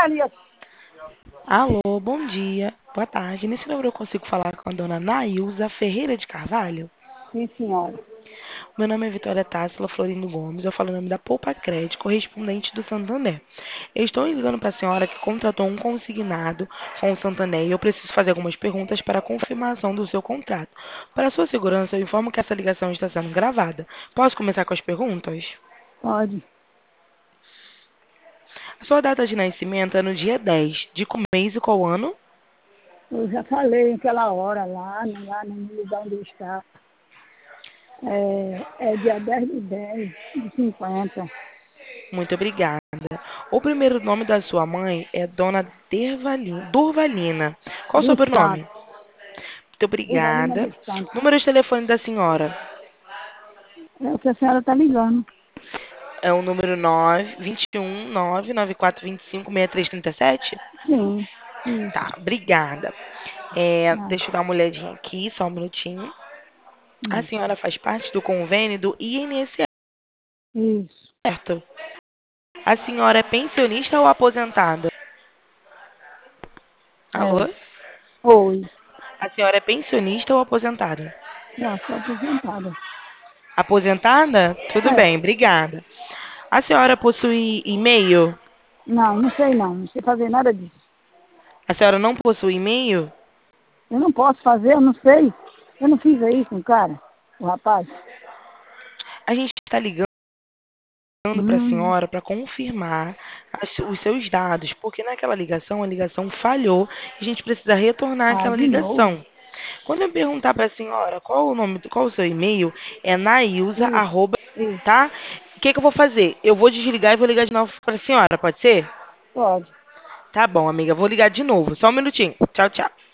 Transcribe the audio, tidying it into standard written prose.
Elias. Alô, bom dia. Boa tarde. Nesse número eu consigo falar com a dona Nailza Ferreira de Carvalho? Sim, senhora. Meu nome é Vitória Tássila Florindo Gomes. Eu falo em nome da Poupa Crédito, correspondente do Santander. Eu estou ligando para a senhora que contratou um consignado com o Santander e eu preciso fazer algumas perguntas para a confirmação do seu contrato. Para sua segurança, eu informo que essa ligação está sendo gravada. Posso começar com as perguntas? Pode. A sua data de nascimento é no dia 10 de qual mês e qual ano? Eu já falei aquela hora lá no lugar onde eu estava. É dia 10 de 10 de 50. Muito obrigada. O primeiro nome da sua mãe é Dona Durvalina. Qual o Do sobrenome? Estado. Muito Durvalina do obrigada. Estado. Número de telefone da senhora É o que a senhora está ligando. é o número 921-99425-6337? Sim. Isso. Tá, obrigada. Ah, Deixa eu dar uma olhadinha aqui, só um minutinho. A isso. senhora faz parte do convênio do INSS, Isso. certo? A senhora é pensionista ou aposentada? É. Alô? Oi. A senhora é pensionista ou aposentada? Já sou aposentada. Aposentada? Tudo É. bem, obrigada. A senhora possui e-mail? Não, não sei não. Não sei fazer nada disso. A senhora não possui e-mail? Eu não posso fazer, eu não sei. Eu não fiz aí com o cara, o rapaz. A gente está ligando para a Hum. senhora para confirmar os seus dados, porque naquela ligação a ligação falhou e a gente precisa retornar Ah, aquela de novo. ligação. Quando eu perguntar para a senhora qual o nome, qual o seu e-mail, é nailza, Isso. arroba, Isso. tá? O que que eu vou fazer? Eu vou desligar e vou ligar de novo para a senhora, pode ser? Pode. Tá bom, amiga, vou ligar de novo. Só um minutinho. Tchau, tchau.